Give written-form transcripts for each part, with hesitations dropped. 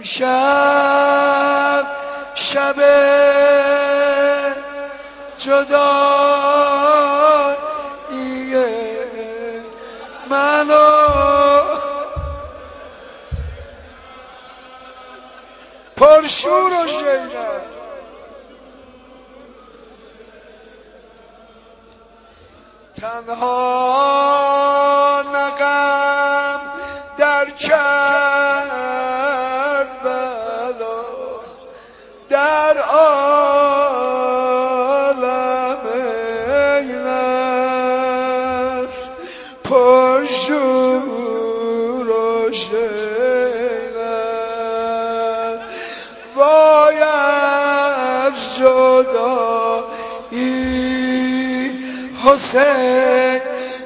امشب شب جدایی منو پرشور و شیدن تنها نغم در کربلا در عالم این است پرشور و شیدن وای از جدایی حسین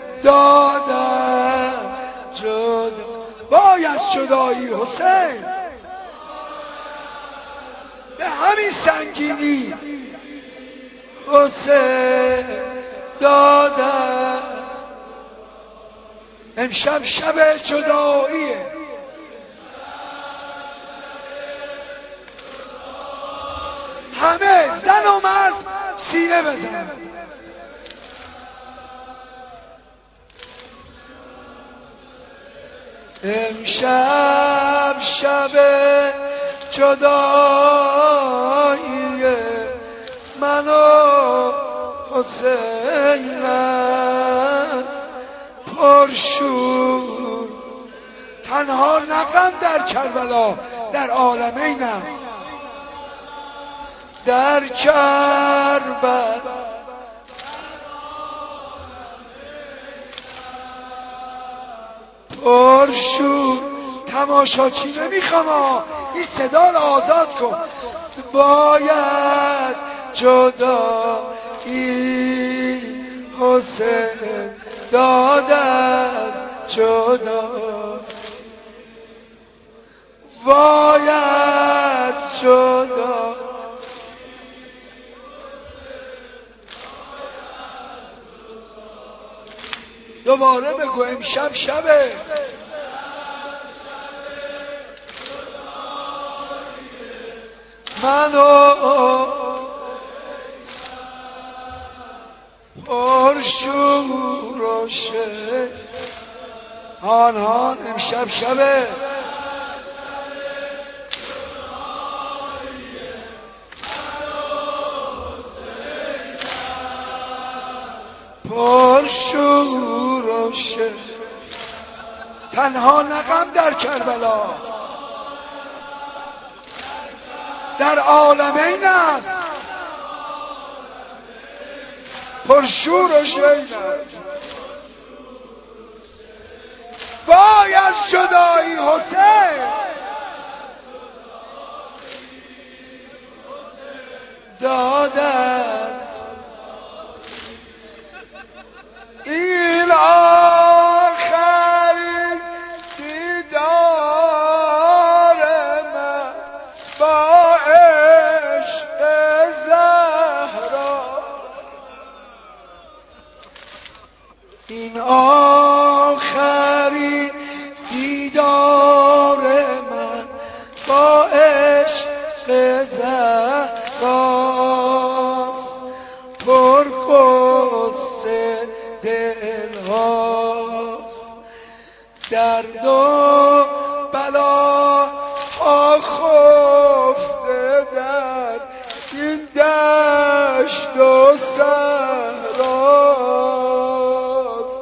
دادم جدا وای از جدایی حسین به همین سنگینی حسین دادم امشب شب جداییه همه زن و مرد سینه بزن امشب شب جدایی من و حسین است پرشور تنها نغم در کربلا در عالمین است در کربلا پرشور تماشاچی نمیخوام این صدا رو آزاد کن باید جدایی حسین دادت جدا باید جدا دوباره بگو امشب شبه منو پرشور و شد هان هان امشب شبه پرشور و شد تنها نغم در کربلا در عالمین است پرشور و شید است باید جدایی حسین دادت این آخرین دیدار من با عشق زهراست این آخرین دیدار من با عشق زهراست پرغصه دل هاست درد و بلا ها خفته در این دشت و صحراست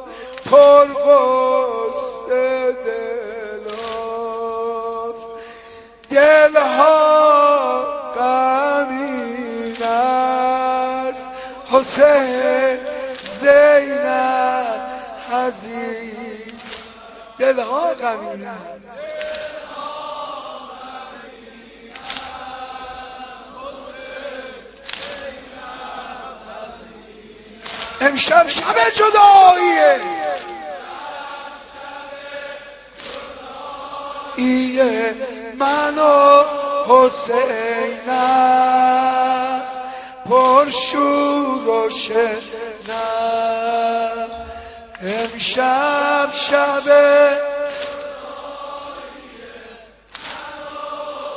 پرغصه دل هاست دل ها غمین است حسین زینب حزین دلها غمین است امشب شب جداییه ایه من و حسین است پرشور و شنم امشب شب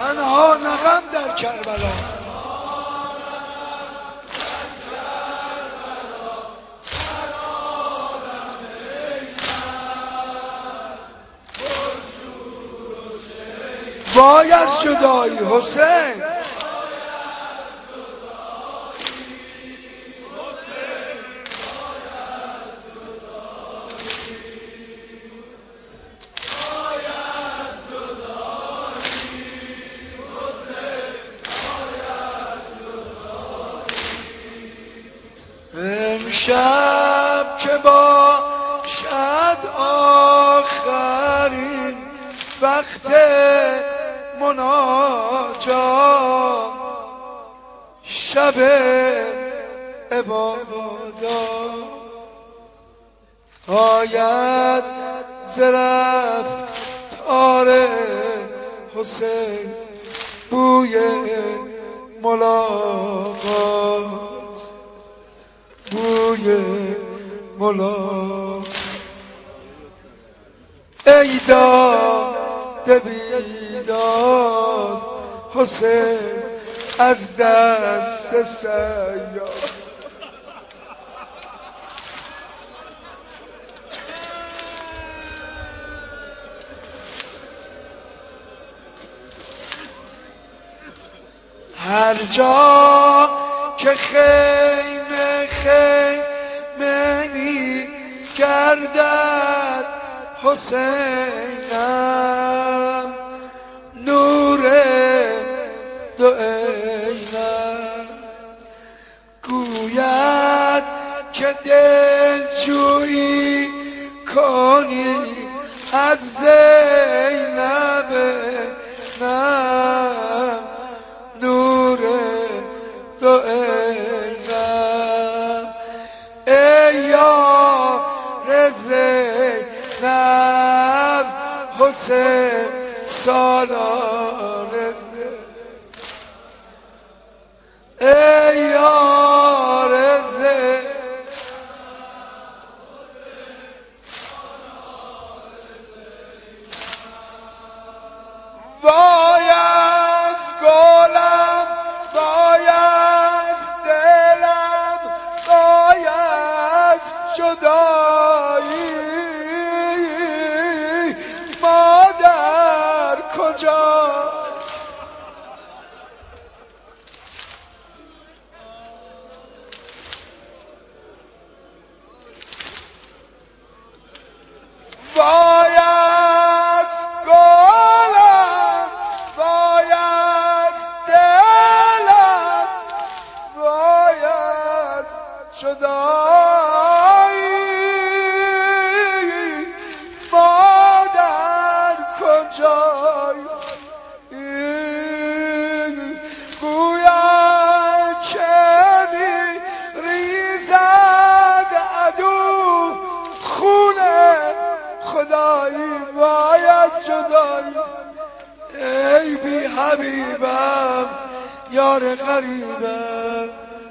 تنها نغم در کربلا. وای از جدایی حسین، امشب که باشد آخرین وقت مناجات، شب عبادات، آید ز رفتار حسین بوی ملاقات، بوی ملاقات. ای داد بیداد حسین از دست سیاد، هر جا که خیمه خیمه می گردد حسینم، نور دو عینم گوید که دلجویی کنی از زینب نم، نور دو عینم. ای یار زینب حسین سالار زینب، ای یار زینب وای از گلم، وای از دلم، وای از جدایی، مادر کجا؟ وای از گلم، وای از دلم، وای از جدایی، مادر کجایی؟ گویا چه می ریزد عدو خونه خدایی، وای از جدایی. ای بی حبیبم یار غریبم،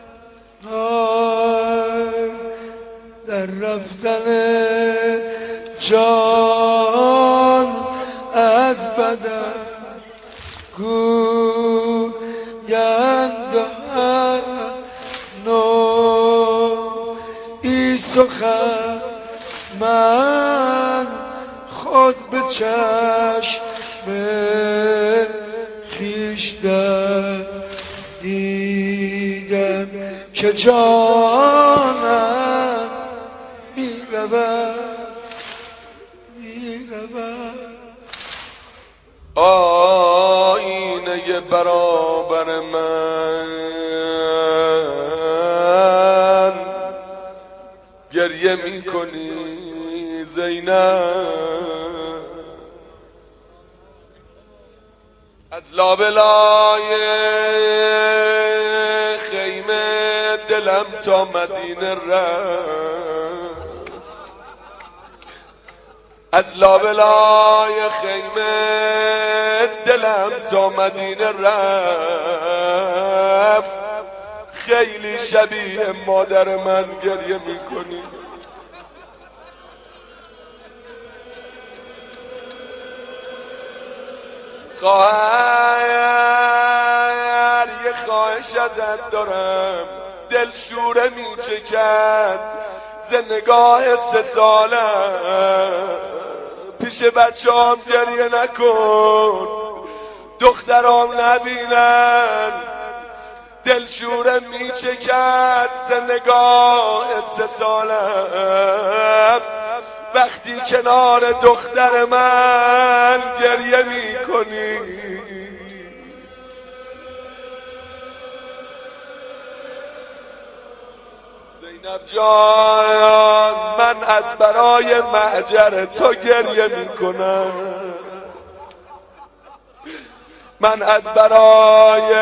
آی در رفتن جان از بدن گویند نوعی سخن، من خود به چشم خویش دیدم که جانم میرود آینه برابر من گریه میکنی زینب، از لابلای خیمه دلم تا مدینه رفت، از لابلای خیمه دلم تا مدینه رفت، خیلی شبیه مادر من گریه میکنی. خواهر یه خواهش ازت دارم، دل شوره میچکد ز نگاه 3 سالم، پیش بچه‌ام گریه نکن دخترام نبینن، دل شوره میچکد ز نگاه 3 سالم، وقتی کنار دختر من گریه میکنی. زینب جان من از برای مهجر تو گریه میکنم، من از برای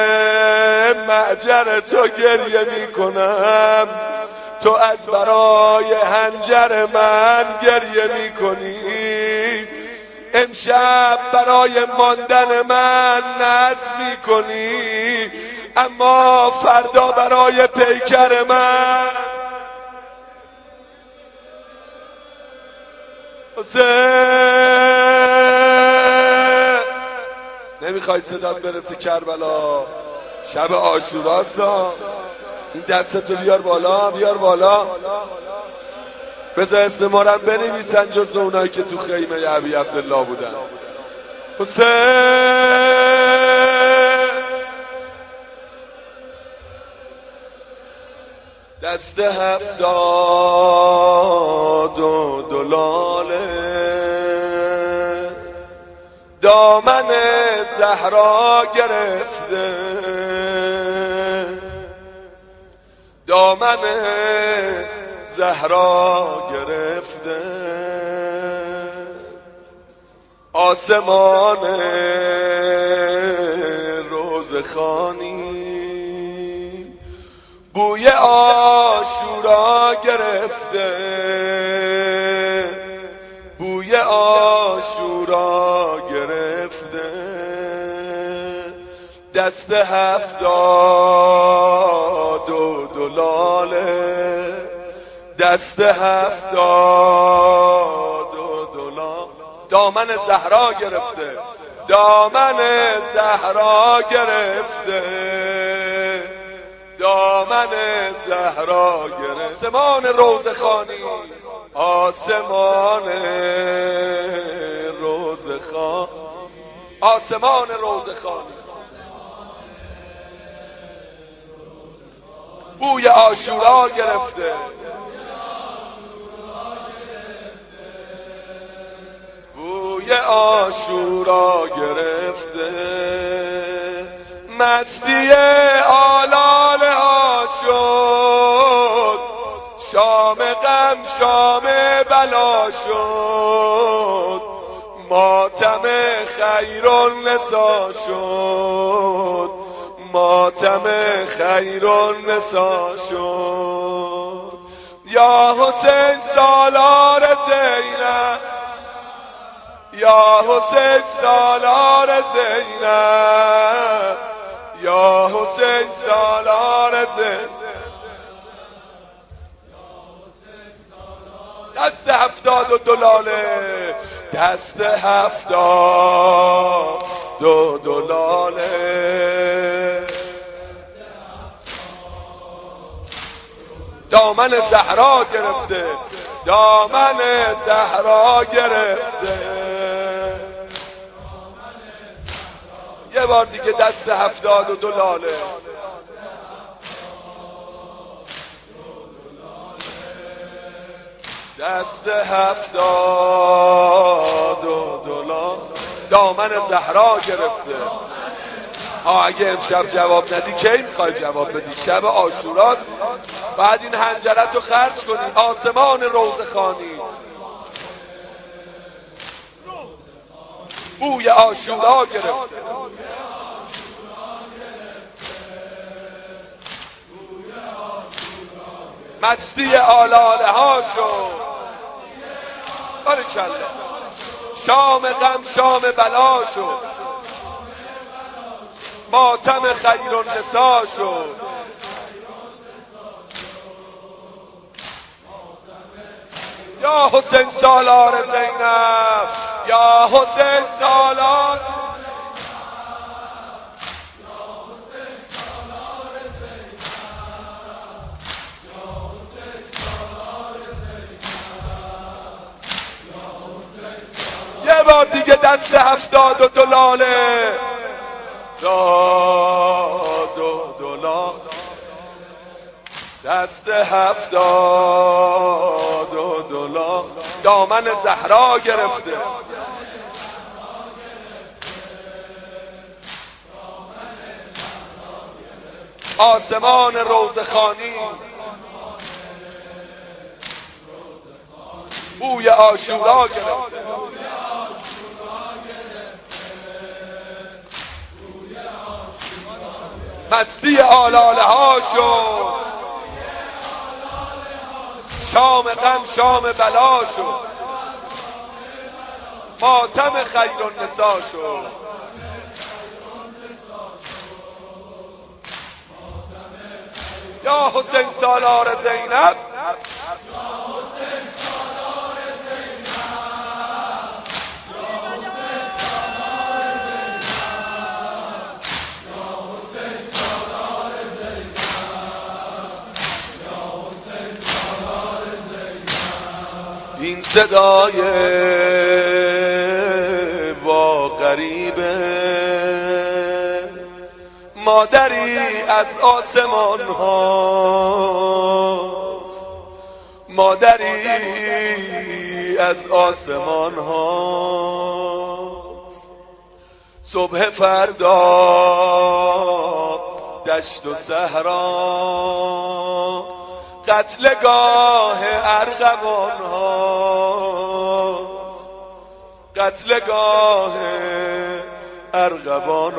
مهجر تو گریه میکنم، تو از برای هنجر من گریه میکنی، امشب برای ماندن من نظم میکنی، اما فردا برای پیکر من. حسین نمیخوای صدات برسه کربلا، شب عاشوراست، این دستتو بیار بالا، بیار بالا، بذار اسم ما رو بنویسن جز اونایی که تو خیمه ابی عبدالله بودن. حسین دست 72 لاله دامن زهرا گرفته، دامن زهرا گرفته، آسمان روزخانی بوی عاشورا گرفته، بوی عاشورا گرفته، دست 72 لاله، دست 72 لاله، دامن زهرا گرفته، دامن زهرا گرفته، دامن زهرا گرفته، آسمان روزخانی، آسمان روزخانی، آسمان روزخانی، بوی عاشورا گرفته، بوی عاشورا گرفته، مستی آلاله ها شد، شام غم شام بلا شد، ماتم خیرالنسا شد، ماتم خیرالنسا شد، یا حسین سالار زینب، یا حسین سالار زینب، یا حسین سالار زینب، دست 72 لاله، دست 72 لاله، دامن زهرا گرفته، دامن زهرا گرفته، یه بار دیگه دست 72 لاله، دست 72 لاله، دامن زهرا گرفته. اگه امشب جواب ندی کی میخوای جواب بدی؟ شب عاشوراست، بعد این حنجرت رو خرج کنی. آسمان روزخانی، بوی عاشورا گرفته، مستی آلاله ها شد، بارکالله، شام غم شام بلا شد، ماتم خیرالنسا شد، یا حسین سالار زینب، یا حسین سالار، بار دیگه دست 72 لاله، داد و دلال، دست 72 لاله دامن زهرا گرفته. آسمان روزخانی بوی عاشورا گرفته. مستی آلاله ها شد، شام غم شام بلا شد، ماتم خیرالنسا شد. یا حسین سالار زینب، این صدای با غریبه مادری از آسمان هاست، مادری از آسمان هاست. صبح فردا دشت و صحرا قتلگاه ارغوان هاست، قتلگاه ارغوان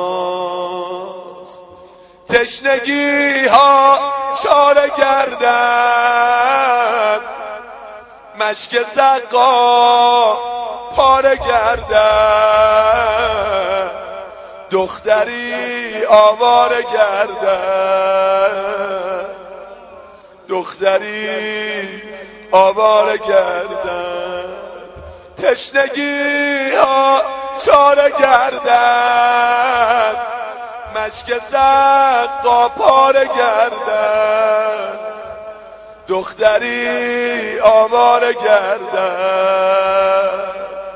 هاست. تشنگی ها چاره گردد، مشک سقا پاره گردد، دختری آواره گردد، دختری آواره گردد. تشنگی ها چاره گردد، مشک سقا پاره گردد، دختری آواره گردد،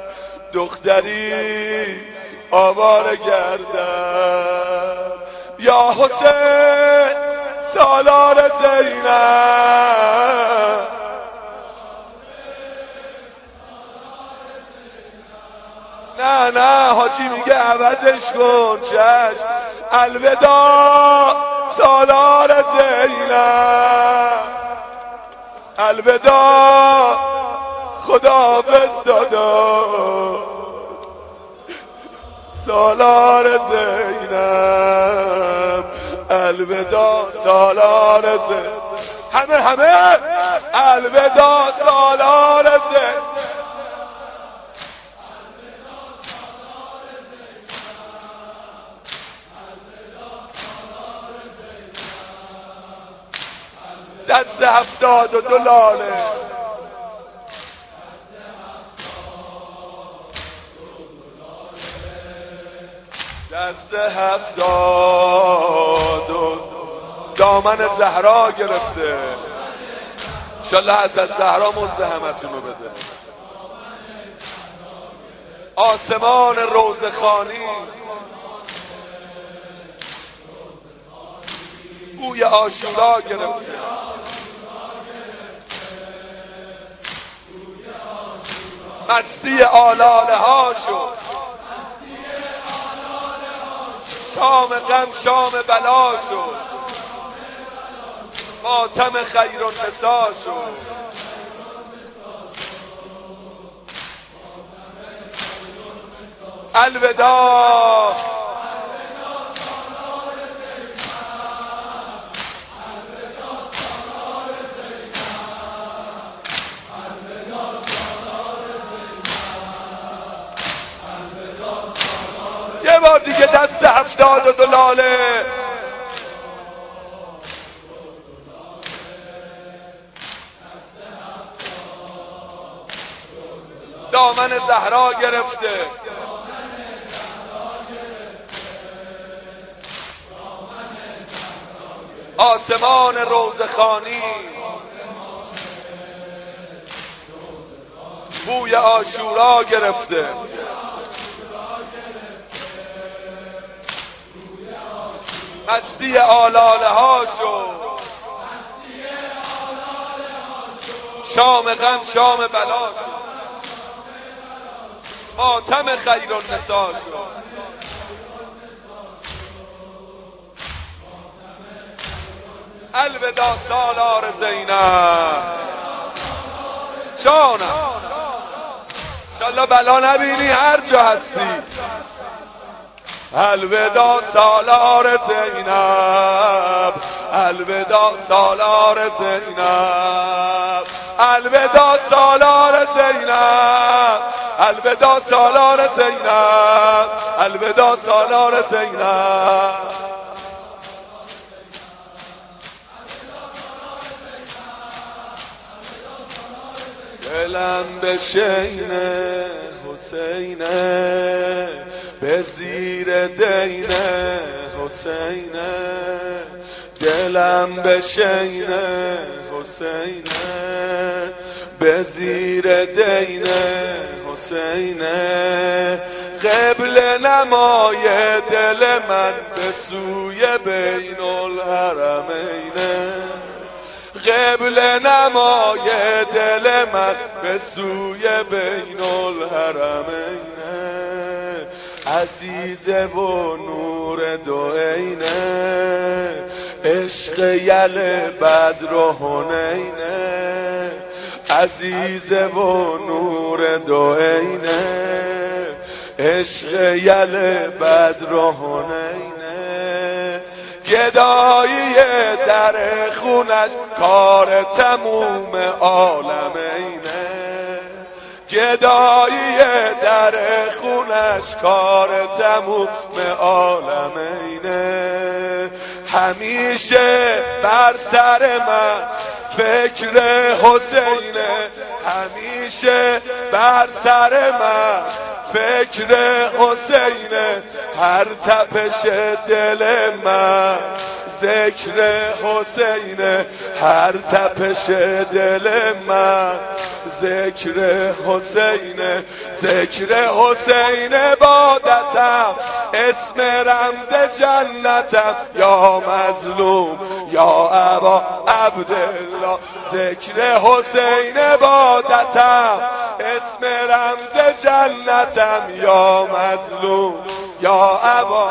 دختری آواره گردد. یا حسین سالار زینب، نه حاجی میگه عوضش کن. چشم. الوداع سالار زینب، الوداع خداحافظ دادا سالار زینب، الوداع سالار زینب. همه الوداع سالار زینب. دست 72 لاله، دست 72 دامن زهرا گرفته. انشالله از زهرا مزدحمتون رو بده. آسمان روزخانی بوی عاشورا گرفته. مستی آلاله ها شد، شام غم شام بلا شد، ماتم خیرالنسا شد. الوداع یه بار دیگه دست 72 لاله، دامن زهرا گرفته. آسمان روزخانی بوی عاشورا گرفته. مستی آلاله ها شد، شام غم شام بلا شد، ماتم خیر النساء شد. الوداع سالار زینب جانم، انشالله بلا نبینی هر جا هستی. الوداع سالار زینب، الوداع سالار زینب، الوداع سالار زینب، الوداع سالار زینب، الوداع سالار زینب. دلم به شین حسینه، به زیر دین حسینه، دلم به شین حسینه، به زیر دین حسینه. قبل نمای دل من به سوی بین الحرمینه، قبل نمای دل من به سوی بین الحرمینه. عزیزه و نور دو عینه، عشق یل بدر و حنینه. عزیزه و نور دو عینه، عشق یل بدر و حنینه. گدایی در خونش کار تموم عالمینه، گدایی در خونش کار تموم عالمینه. همیشه بر سر من فکر حسینه، همیشه بر سر من فکر حسینه. هر تپش دل من ذکر حسینه، هر تپش دل من ذکر حسینه. ذکر حسین عبادتم، اسم رمز جنتم. یا مظلوم یا ابا عبدالله، ذکر حسین عبادتم، اسم رمز جنتم. یا مظلوم یا ابا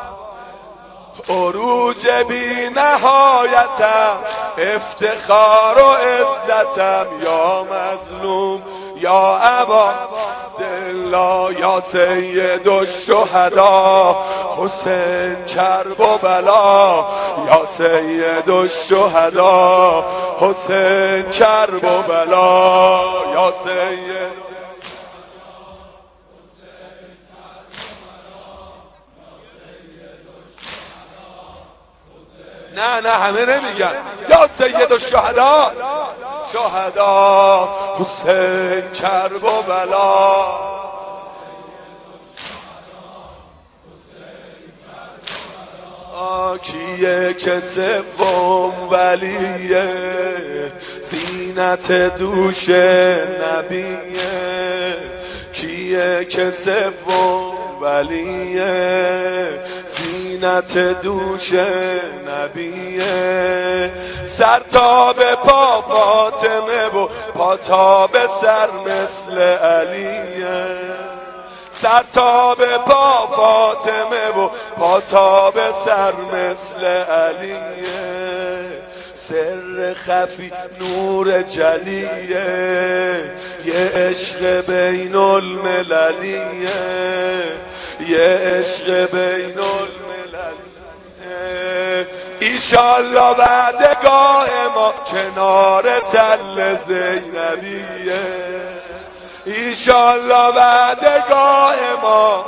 عروج بی نهایتم، افتخار و عزتم. یا مظلوم یا ابا عبدالله، یا سید الشهدا حسین کرب و بلا. یا سید الشهدا حسین کرب و بلا، یا سید. نه همه نمیگن. یا سید الشهدا، شهدا حسین کرب و بلا. کیه که سوم ولیه، زینت دوش نبیه. کیه که سوم ولیه، زینت دوش نبیه. سر تا به پا فاطمه و پا تا به سر مثل علیه. سر تا به پا فاطمه و پا تا به سر مثل علیه. سر خفی نور جلیه، یه عشق بین المللیه، یه عشق بین المللیه. ایشالله وعدگاه ما کنار تل زینبیه، ایشالله وعدگاه ما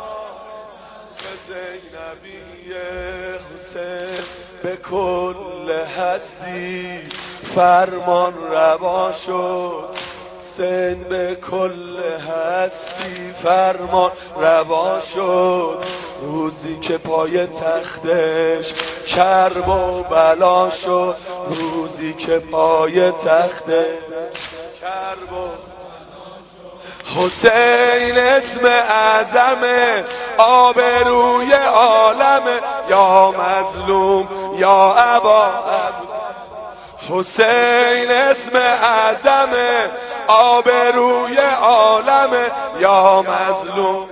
زینبیه. حسین به کل هستی فرمان روا شد، حسین به کل هستی فرمان روا شد. روزی که پای تختش کرب و بلا شد، روزی که پای تختش کرب و حسین اسم اعظم آبروی عالم یا مظلوم یا ابا حسین اسم اعظم آبروی عالم یا مظلوم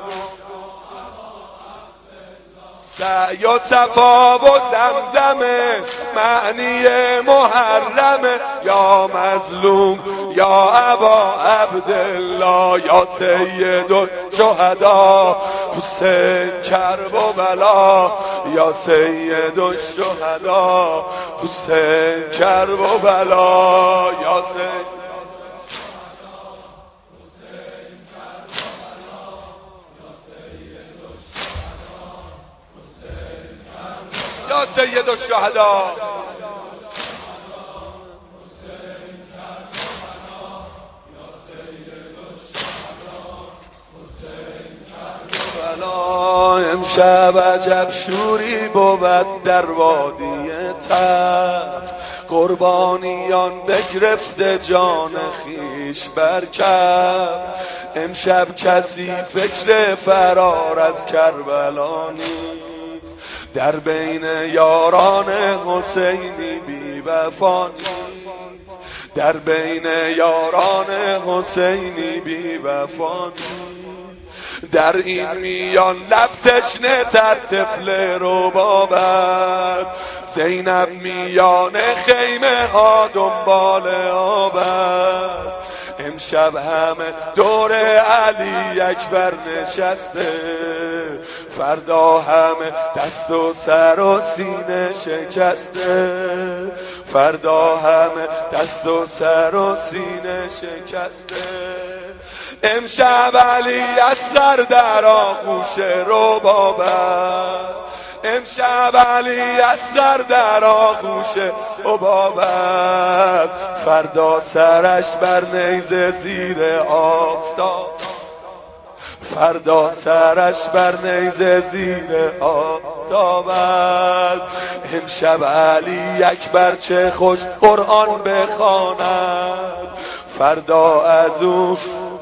سعی و صفا و زمزم معنی محرم یا مظلوم یا ابا عبدالله یا سید الشهدا حسین کرب و بلا یا سید الشهدا حسین کرب و بلا یا سید یا سید الشهدا امشب عجب شوری بود در وادی تف قربانیان بگرفته جان خیش بر کف امشب کسی فکر فرار از کربلا نیست در بین یاران حسینی بی وفا نیست در بین یاران حسینی بی وفا نیست در این میان لب تشنه تر طفل ربابت زینب میان خیمه ها دنبال آبت امشب همه دور علی اکبر نشسته فردا همه دست و سر و سینه شکسته فردا همه دست و سر و سینه شکسته امشب علی اصغر در آغوش ربابت امشب علی اصغر در آغوش ربابت فردا سرش بر نیزه زیر آفتاب فردا سرش بر نیزه زیر آفتابت امشب علی اکبر چه خوش قرآن بخواند فردا از او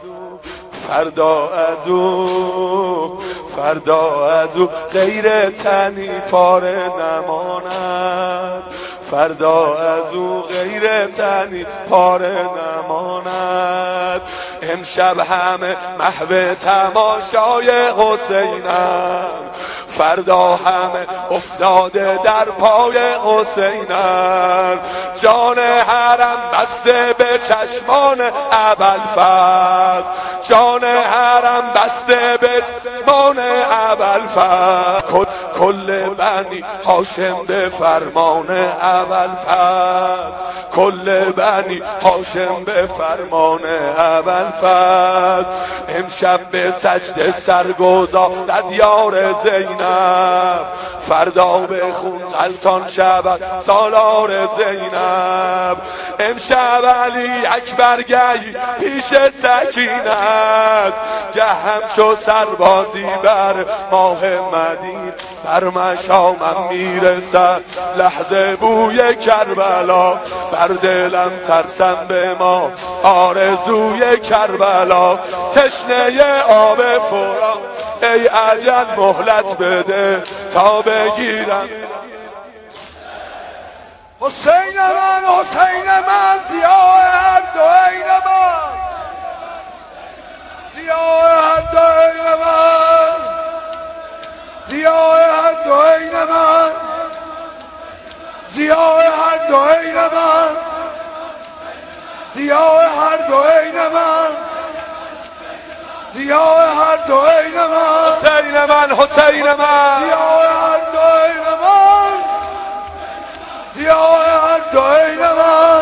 غیر تنی پاره نماند فردا از او غیر تنی پاره نماند امشب همه محو تماشای حسینم فردا همه افتاده در پای حسینم جان حرم بسته به چشمان ابوالفضل جان حرم بسته به چشمان ابوالفضل کل بنی هاشم به فرمان ابوالفضل کل بنی هاشم به فرمان ابوالفضل امشب به سجده سرگذارد یار زینب فردا به خون غلطان شود سالار زینب امشب علی اکبر گهی پیش سکینت گه همچو سربازی بر ماه مدین بر مشامم میرسد لحظه بوی کربلا بر دلم ترسم به ما آرزوی کربلا تشنه آب فرات ای اجل مهلت بده تا بگیرم حسین من ضیاء هر دو عین من ضیاء هر دو عین من ضیاء هر دو عین من ضیاء هر دو عین من ضیاء هر دو عین من ضیاء هر دو عین من حسین من ضیاء هر دو عین من ضیاء هر دو عین من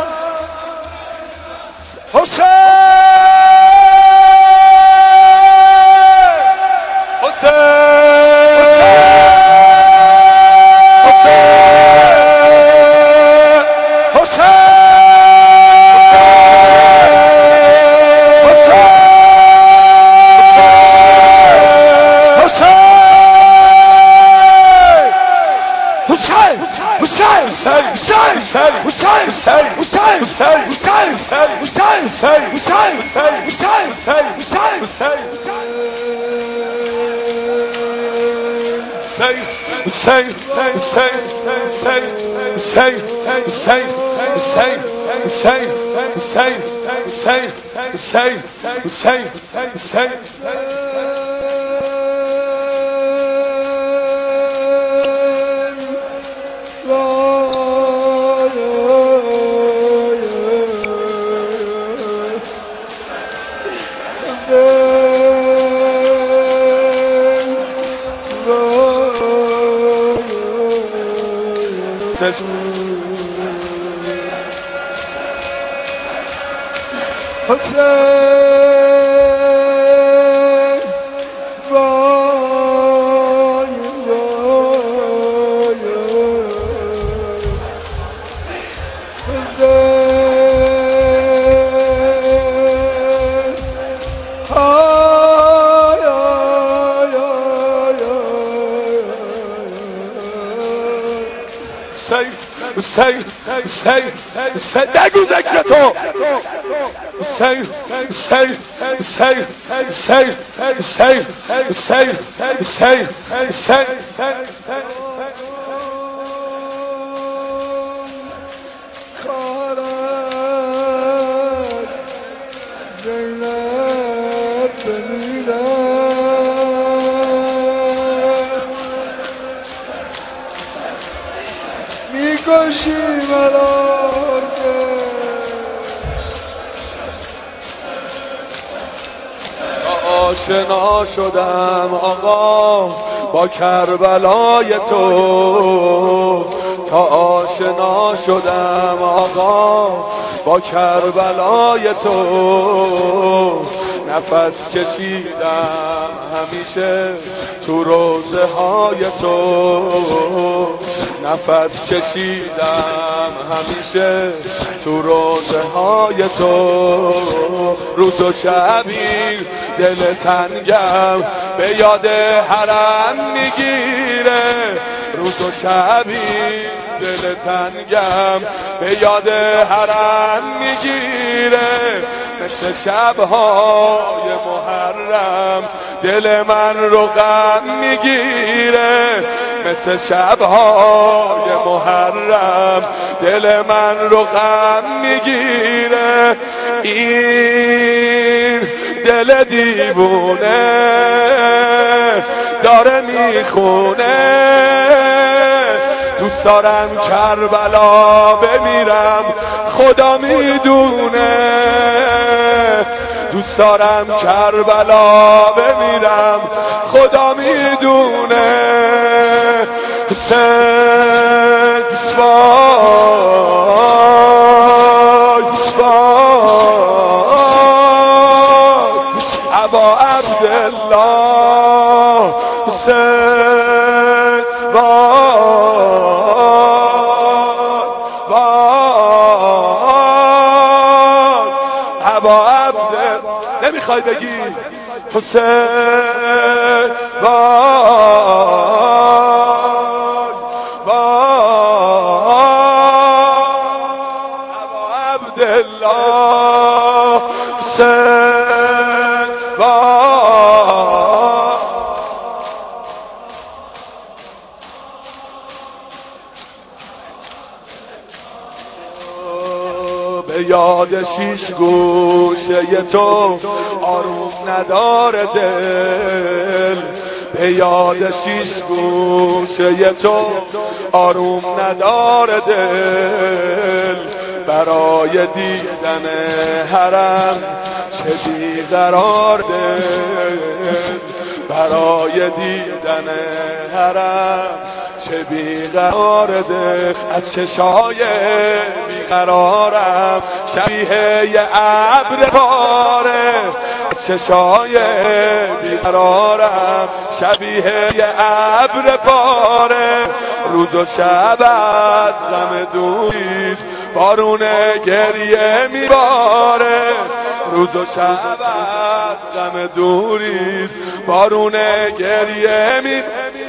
نگو ذکر تو میکشی مرا آشنا شدم آقا با کربلای تو، تا آشنا شدم آقا با کربلای تو، نفس کشیدم همیشه تو روزه های تو، نفس کشیدم همیشه تو روزه های تو، روز و شبی دل تنگم به یاد حرم میگیره، روز و شبی دل تنگم به یاد حرم میگیره، مثل شبهای محرم دل من رو غم میگیره، مثل شبهای محرم دل من رو غم میگیره، این دل دیوونه داره میخونه، دوست دارم کربلا بمیرم خدا میدونه، دوست دارم کربلا بمیرم خدا میدونه، حسین ابا عبدالله حسین ابا عبدالله نمیخوای بگی حسین ابا عبدالله حسین به یاد شیش گوشه تو آروم نداره دل، به یاد شیش گوشه تو آروم نداره دل، برای دیدن حرم چه بیقرار دل، برای دیدن حرم چه بیقرار دل، از چشای بیقرارم شبیه یه ابر باره، از چشای بیقرارم شبیه یه ابر باره، روز و شب از غم دورید بارون گریه میباره، روز و شب از غم دورید بارون گریه میباره،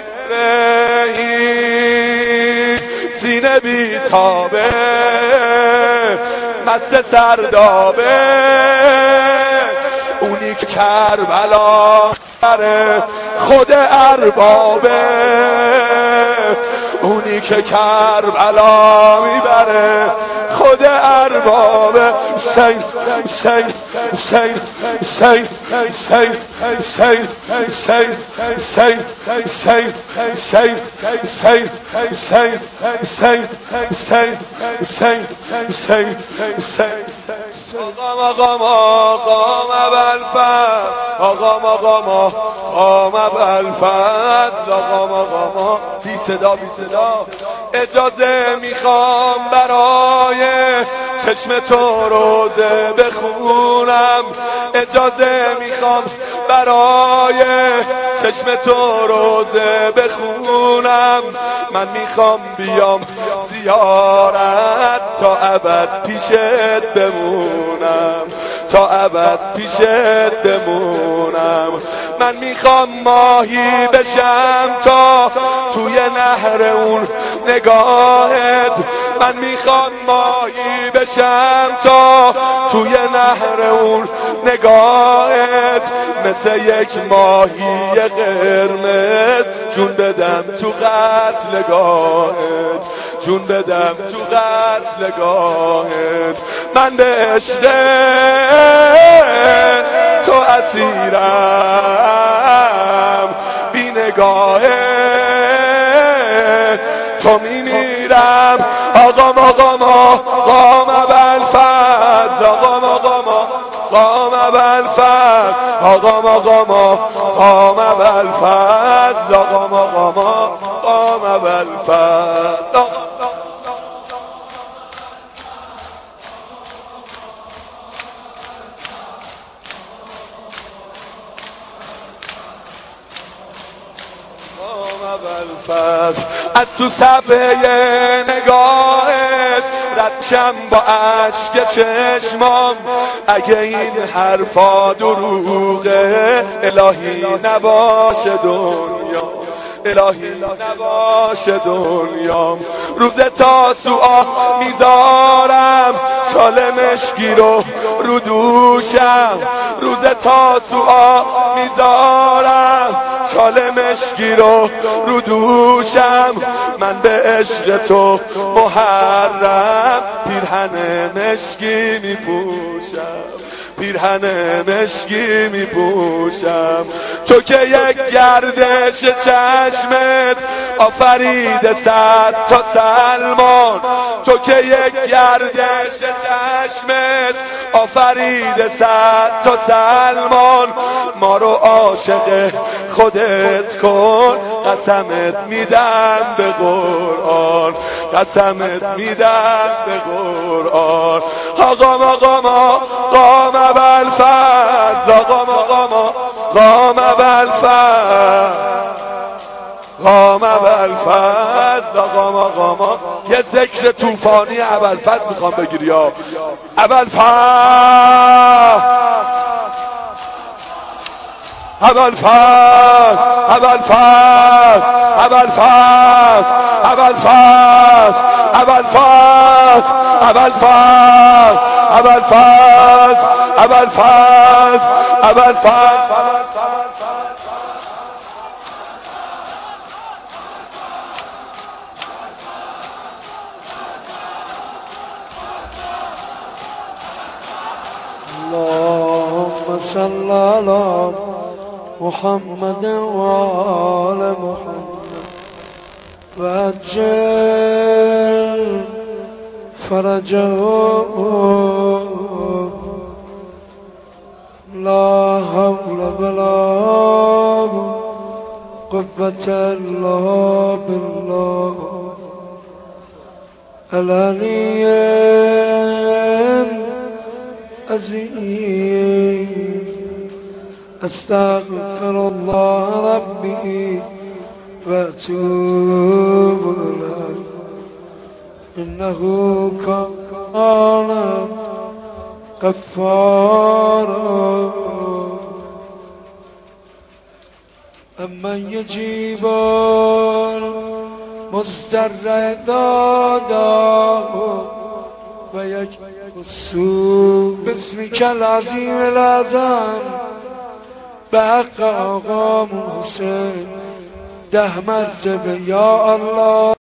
این سینه بیتابه مست سردابه، اونی که کربلا بره خود اربابه، اونی که کربلا میبره خود اربابه. حسین حسین حسین حسین حسین حسین حسین حسین حسین حسین حسین حسین حسین حسین حسین حسین حسین. آقا ابوالفضل، آقا ابوالفضل، آقا بی صدا اجازه میخوام برای چشم تو روزه بخونم، اجازه میخوام برای چشم تو روزه بخونم. من میخوام بیام زیارت تا ابد پیشت بمونم، تا ابد پیشت بمونم. من میخوام ماهی بشم تا توی نهر اون نگاهت، من میخوام ماهی بشم تا توی نهر اون نگاهت، مثل یک ماهی قرمز جون بدم تو قتلگاهت، جون بدم تو قتلگاهت. من به عشق تو اسیرم، بی نگاه تو میمیرم. آقا ابوالفضل، آقا ابوالفضل، آقا ابوالفضل، آقا ابوالفضل. از تو صفحه نگاهت ردشم با عشق چشمام، اگه این حرفا دروغه الهی نباشه دنیا، الهی نباشه دنیام. روز تاسوعا میذارم شال مشکی رو دوشم، روز تاسوعا میذارم شال مشکی رو دوشم. من به عشق تو محرم پیرهن مشکی میپوشم، پیرهن مشکی میپوشم. تو که یک گردش چشمت آفرید 100 تا سلمان، تو که یک گردش چشمت آفرید 100 تا سلمان. ما رو عاشق خودت کن، قسمت میدم به قرآن، قسمت میدم به قرآن. آقا ابوالفضل، آقا ابوالفضل، آقا یه ذکر طوفانی ابوالفضل میخوام بگیری یا ابوالفضل، ابوالفضل، ابوالفضل، ابوالفضل، ابوالفضل، ابوالفضل، ابوالفضل، ابوالفضل، ابوالفضل، ابوالفضل. اللهم صل على محمد وآل محمد وعجل فرجه. لا حول ولا قوة إلا بالله العلي العظيم. استغفر الله ربي واتوب إليه إنه كان غفارا. أمن يجيب المضطر إذا دعاه و یک قصور. بسمیک العظیم العظم به حق آقا محسن 10 مرتبه یا الله.